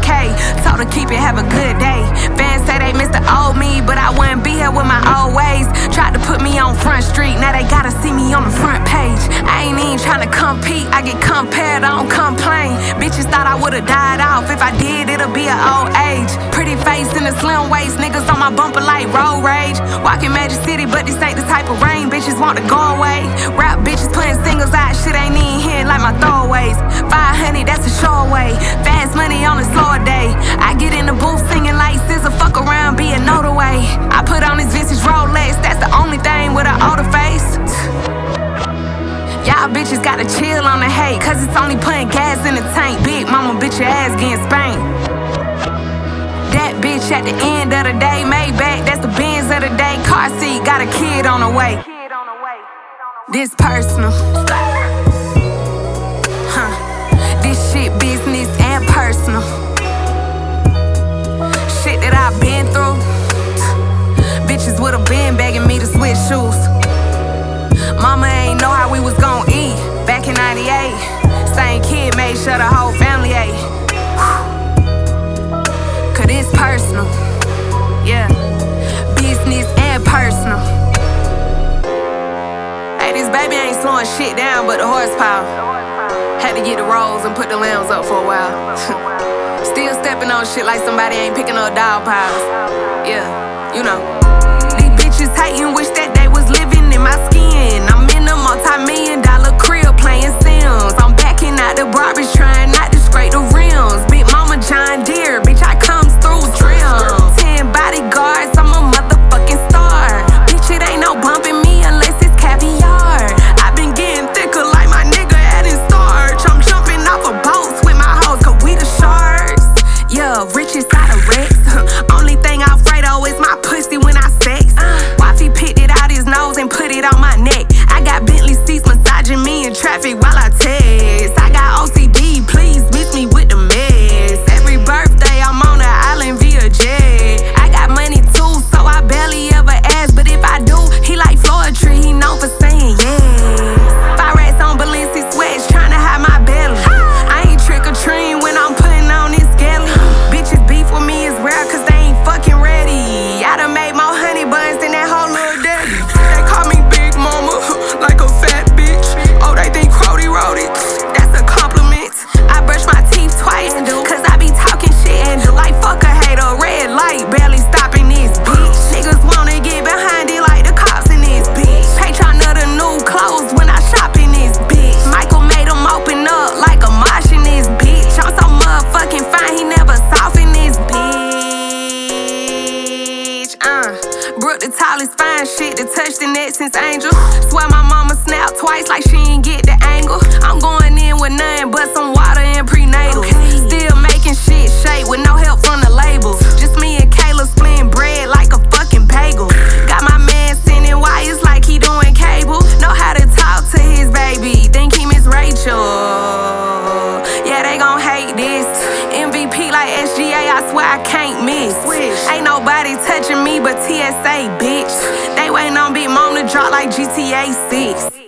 K. Told her keep it, have a good day. Fans say they miss the old me, but I wouldn't be here with my old ways. Tried to put me on Front Street, now they gotta see me on the front page. I ain't even tryna compete, I get compared, I don't complain. Bitches thought I would've died off, if I did, it'll be an old age. Pretty face in a slim waist, niggas on my bumper like road rage. Walking Magic City, but this ain't the type of rain bitches want to go away. Rap bitches putting singles out, shit ain't even hitting like my throwaways. 500, that's a sure way. Fast money on a slower day. I get in the booth singing like SZA, fuck around, be a note away. I put on this vintage Rolex, that's the only thing with an older face. Y'all bitches gotta chill on the hate, cause it's only putting gas in the tank. Big mama, bitch, your ass getting spanked. That bitch at the end of the day, Maybach, that's the Benz of the day. Car seat, got a kid on the way. This personal. This shit business and personal. Shit that I've been through. Bitches would've been begging me to switch shoes. Mama ain't know how we was gon' eat back in 98. Same kid made sure the whole family ate. Cause it's personal. Yeah, business and personal. Hey, this baby ain't slowing shit down but the horsepower. Had to get the rolls and put the lambs up for a while. Still stepping on shit like somebody ain't picking up dog piles. Yeah, you know. These bitches hating, wish that they was living in my skin. I'm in a multi-million-dollar crib playing Sims. I'm backing out the Barbies, trying not to scrape the rims. Big mama John Deere, bitch, I comes through trim. 10 bodyguards, I'm a motherfucking star. Bitch, it ain't no bumping me unless it's caviar. I been getting thicker like my nigga adding starch. I'm jumping off of boats with my hoes, cause we the sharks. Yeah, richest out of Rex. Only thing Alfredo is my pussy when I sex. Wifey picked it out his nose and put it on my neck. I got Bentley seats massaging me in traffic while I text. I got OCD, please miss me with the mess. Every birthday I'm on an island via jet. I got money too, so I barely ever ask. But if I do, he like Floetry, he known for saying yes. 5 rats on Balenci sweats, tryna hide my belly. I ain't trick-or-treating when I'm putting on this skelly. Bitches beef with me is rare cause they ain't fucking ready. I done made more honey buns than that whole little daddy. They call me Big Mama, like a fat bitch. Oh, they think Crody wrote it, that's a compliment. I brush my teeth twice, cause I be talking shit and do like fuck a hater. Red light, barely stopping this bitch. Niggas wanna get behind it like the cops in this bitch. Patron of the new clothes when I shop in this bitch. Michael made them open up like a mosh in this bitch. I'm so motherfucking fine, he never soften this bitch. Brooke the tallest fine shit to touch the net since Angel. Swear my mama snapped twice like she ain't get the angle. I'm going in with nothing but some water and prenatal. Still making shit shake with no help from the label. Just me and Kayla splitting bread like a fucking bagel. Got my man sending wires like he doing cable. Know how to talk to his baby, think he Miss Rachel. Yeah, they gon' hate this. MVP like SGA, I swear I can't miss. Ain't nobody touching me but TSA, bitch. They waiting on Big Mom to drop like GTA 6.